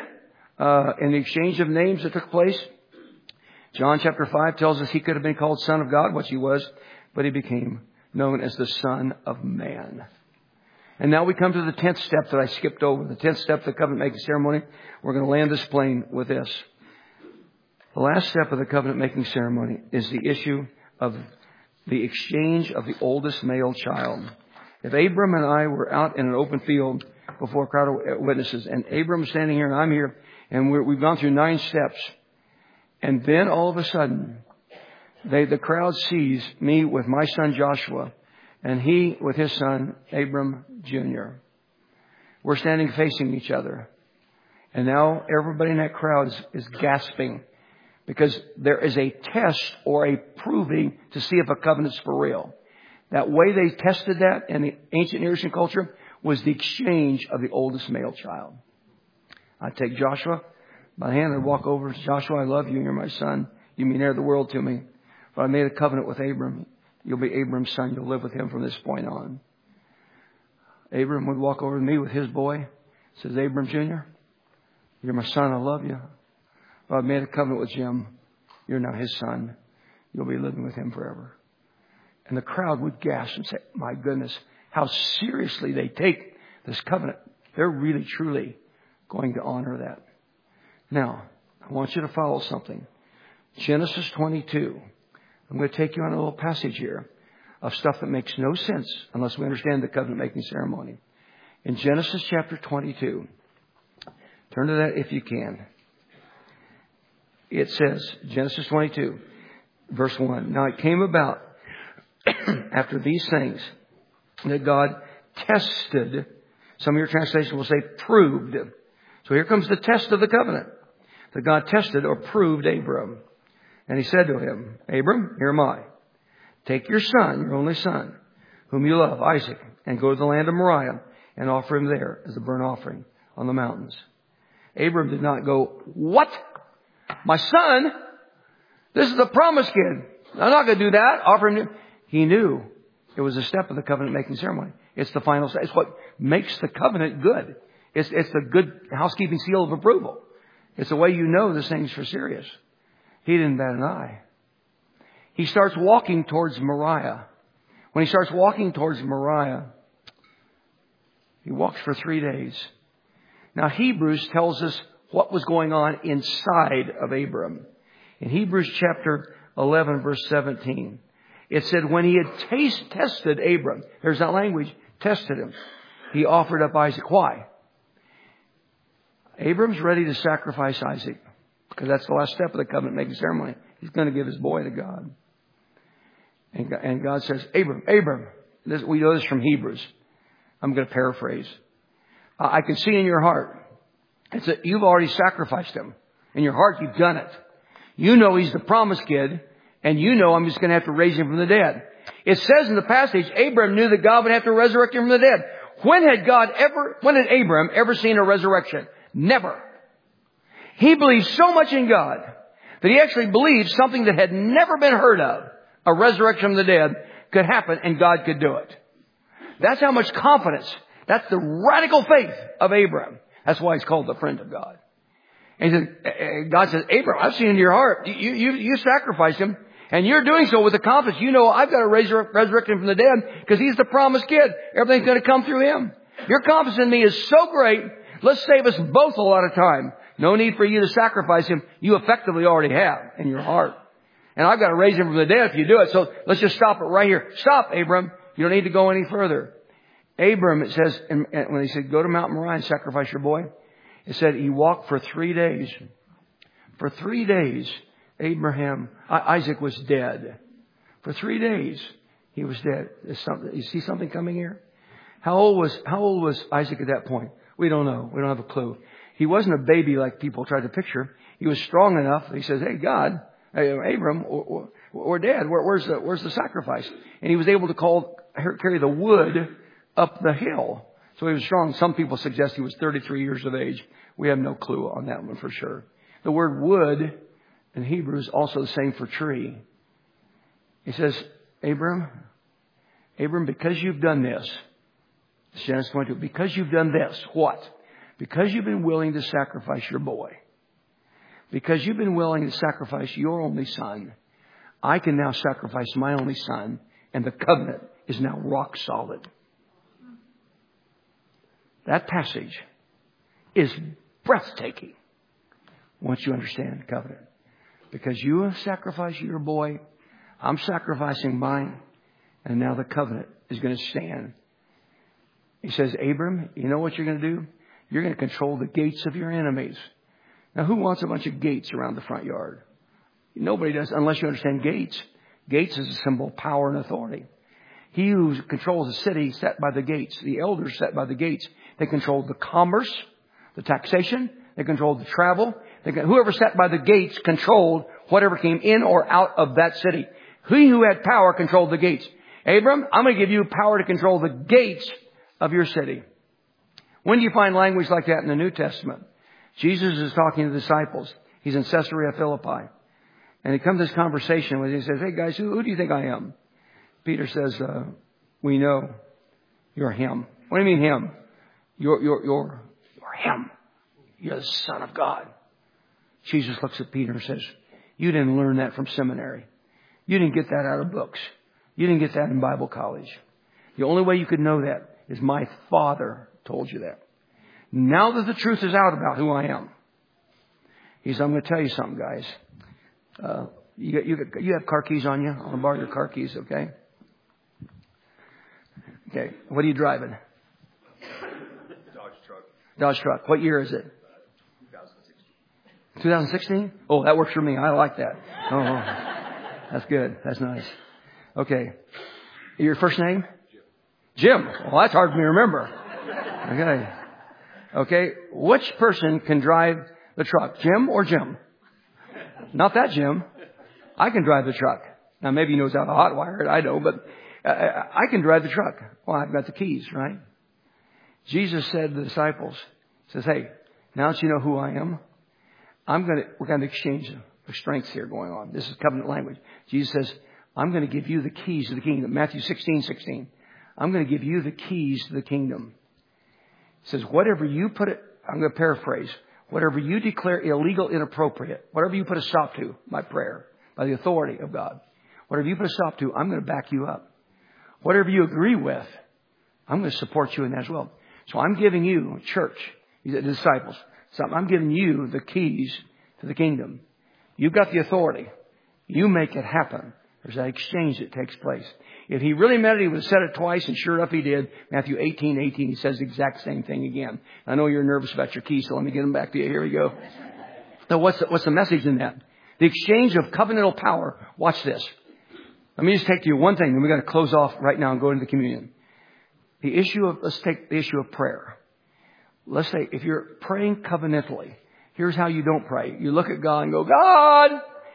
in the exchange of names that took place, John chapter 5 tells us he could have been called Son of God, which he was. but he became known as the Son of Man. And now we come to the 10th step that I skipped over. The 10th step of the covenant making ceremony. We're going to land this plane with this. The last step of the covenant making ceremony is the issue of the exchange of the oldest male child. If Abram and I were out in an open field before a crowd of witnesses, and Abram's standing here and I'm here, and we've gone through 9 steps, and then all of a sudden, the crowd sees me with my son Joshua, and he with his son Abram Jr. We're standing facing each other. And now everybody in that crowd is gasping because there is a test or a proving to see if a covenant's for real. That way they tested that in the ancient Near Eastern culture was the exchange of the oldest male child. I'd take Joshua by the hand and walk over. Joshua, I love you. You're my son. You mean the world to me. But I made a covenant with Abram. You'll be Abram's son. You'll live with him from this point on. Abram would walk over to me with his boy. Says, Abram Jr., you're my son. I love you. Well, I made a covenant with Jim. You're now his son. You'll be living with him forever. And the crowd would gasp and say, my goodness, how seriously they take this covenant. They're really, truly going to honor that. Now, I want you to follow something. Genesis 22. I'm going to take you on a little passage here of stuff that makes no sense unless we understand the covenant making ceremony. In Genesis chapter 22, turn to that if you can. It says, Genesis 22, verse 1. Now it came about after these things that God tested, some of your translations will say proved. So here comes the test of the covenant. That God tested or proved Abram. And he said to him, Abram, here am I. Take your son, your only son, whom you love, Isaac, and go to the land of Moriah and offer him there as a burnt offering on the mountains. Abram did not go, what? My son? This is the promised kid. I'm not going to do that. Offer him. He knew it was a step of the covenant making ceremony. It's the final step. It's what makes the covenant good. It's the good housekeeping seal of approval. It's the way you know this thing's for serious. He didn't bat an eye. He starts walking towards Moriah. When he starts walking towards Moriah, he walks for 3 days. Now Hebrews tells us what was going on inside of Abram. In Hebrews chapter 11, verse 17, it said, when he had tested Abram, there's that language, tested him, he offered up Isaac. Why? Abram's ready to sacrifice Isaac. Because that's the last step of the covenant making ceremony. He's going to give his boy to God. And God says, Abram, we know this from Hebrews. I'm going to paraphrase. I can see in your heart. It's that you've already sacrificed him. In your heart, you've done it. You know he's the promised kid. And you know I'm just going to have to raise him from the dead. It says in the passage, Abram knew that God would have to resurrect him from the dead. When had Abram ever seen a resurrection? Never. He believed so much in God that he actually believed something that had never been heard of, a resurrection from the dead, could happen and God could do it. That's how much confidence. That's the radical faith of Abram. That's why he's called the friend of God. And God says, Abram, I've seen in your heart. You sacrificed him. And you're doing so with the confidence. You know I've got to resurrect him from the dead because he's the promised kid. Everything's going to come through him. Your confidence in me is so great. Let's save us both a lot of time. No need for you to sacrifice him. You effectively already have in your heart. And I've got to raise him from the dead if you do it. So let's just stop it right here. Stop, Abram. You don't need to go any further. Abram, it says, when he said, go to Mount Moriah and sacrifice your boy, it said he walked for 3 days. For 3 days, Isaac was dead. For 3 days, he was dead. You see something coming here? How old was Isaac at that point? We don't know. We don't have a clue. He wasn't a baby like people try to picture. He was strong enough. He says, hey, God, Abram, we're dead. Where's the sacrifice? And he was able to carry the wood up the hill. So he was strong. Some people suggest he was 33 years of age. We have no clue on that one for sure. The word wood in Hebrew is also the same for tree. He says, Abram, because you've done this, Genesis 22, because you've done this, what? Because you've been willing to sacrifice your boy. Because you've been willing to sacrifice your only son. I can now sacrifice my only son And the covenant is now rock solid. That passage is breathtaking once you understand covenant. Because you have sacrificed your boy, I'm sacrificing mine, and now the covenant is going to stand. He says, Abram, you know what you're going to do? You're going to control the gates of your enemies. Now, who wants a bunch of gates around the front yard? Nobody does, unless you understand gates. Gates is a symbol of power and authority. He who controls the city set by the gates. The elders set by the gates. They control the commerce, the taxation. They controlled the travel. Whoever sat by the gates controlled whatever came in or out of that city. He who had power controlled the gates. Abram, I'm going to give you power to control the gates of your city. When do you find language like that in the New Testament? Jesus is talking to the disciples. He's in Caesarea Philippi. And he comes to this conversation with, he says, hey guys, who do you think I am? Peter says, we know you're him. What do you mean him? You're him. You're the Son of God. Jesus looks at Peter and says, you didn't learn that from seminary. You didn't get that out of books. You didn't get that in Bible college. The only way you could know that is my Father told you that. Now that the truth is out about who I am, he says, I'm going to tell you something, guys. You have car keys on you? I'm going to borrow your car keys, okay? Okay. What are you driving? Dodge truck. What year is it? 2016? Oh, that works for me. I like that. Oh, that's good. That's nice. Okay. Your first name? Jim. Well, that's hard for me to remember. Okay. Okay. Which person can drive the truck? Jim or Jim? Not that Jim. I can drive the truck. Now, maybe he knows how to hotwire it. I don't, but I can drive the truck. Well, I've got the keys, right? Jesus said to the disciples, says, hey, now that you know who I am, we're going to exchange the strengths here going on. This is covenant language. Jesus says, I'm going to give you the keys to the kingdom. Matthew 16:16. I'm going to give you the keys to the kingdom. He says, whatever you put it, I'm going to paraphrase, whatever you declare illegal, inappropriate, whatever you put a stop to, by prayer, by the authority of God, whatever you put a stop to, I'm going to back you up. Whatever you agree with, I'm going to support you in that as well. So I'm giving you, church, the disciples, I'm giving you the keys to the kingdom. You've got the authority. You make it happen. There's that exchange that takes place. If he really meant it, he would have said it twice, and sure enough he did. Matthew 18:18, he says the exact same thing again. I know you're nervous about your keys, so let me get them back to you. Here we go. So what's the message in that? The exchange of covenantal power. Watch this. Let me just take to you one thing, and we're going to close off right now and go into the communion. Let's take the issue of prayer. Let's say if you're praying covenantally, here's how you don't pray. You look at God and go, God,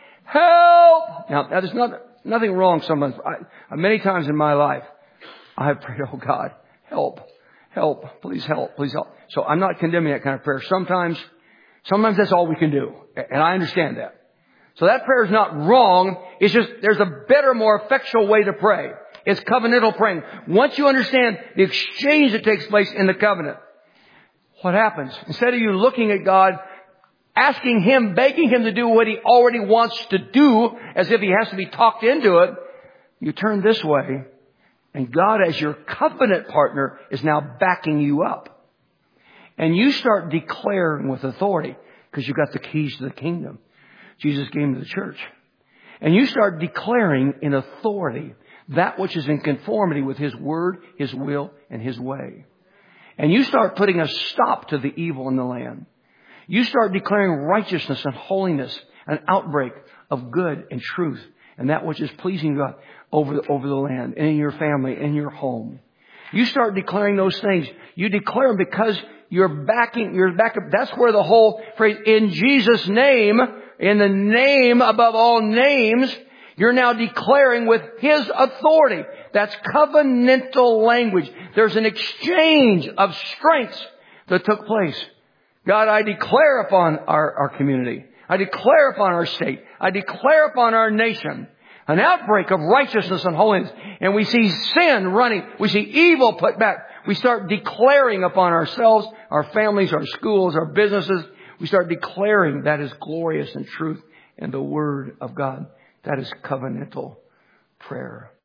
help! Now there's nothing wrong sometimes. Many times in my life, I have prayed, oh God, help, please help, please help. So I'm not condemning that kind of prayer. Sometimes that's all we can do. And I understand that. So that prayer is not wrong. It's just there's a better, more effectual way to pray. It's covenantal praying. Once you understand the exchange that takes place in the covenant, what happens? Instead of you looking at God, asking Him, begging Him to do what He already wants to do, as if He has to be talked into it, you turn this way, and God as your covenant partner is now backing you up. And you start declaring with authority, because you've got the keys to the kingdom. Jesus gave them to the church. And you start declaring in authority that which is in conformity with His word, His will, and His way. And you start putting a stop to the evil in the land. You start declaring righteousness and holiness, an outbreak of good and truth, and that which is pleasing God over the land, and in your family, and in your home. You start declaring those things. You declare them because you're backing up. That's where the whole phrase, in Jesus' name, in the name above all names, you're now declaring with His authority. That's covenantal language. There's an exchange of strengths that took place. God, I declare upon our community. I declare upon our state. I declare upon our nation an outbreak of righteousness and holiness. And we see sin running. We see evil put back. We start declaring upon ourselves, our families, our schools, our businesses. We start declaring that is glorious and truth in the Word of God. That is covenantal prayer.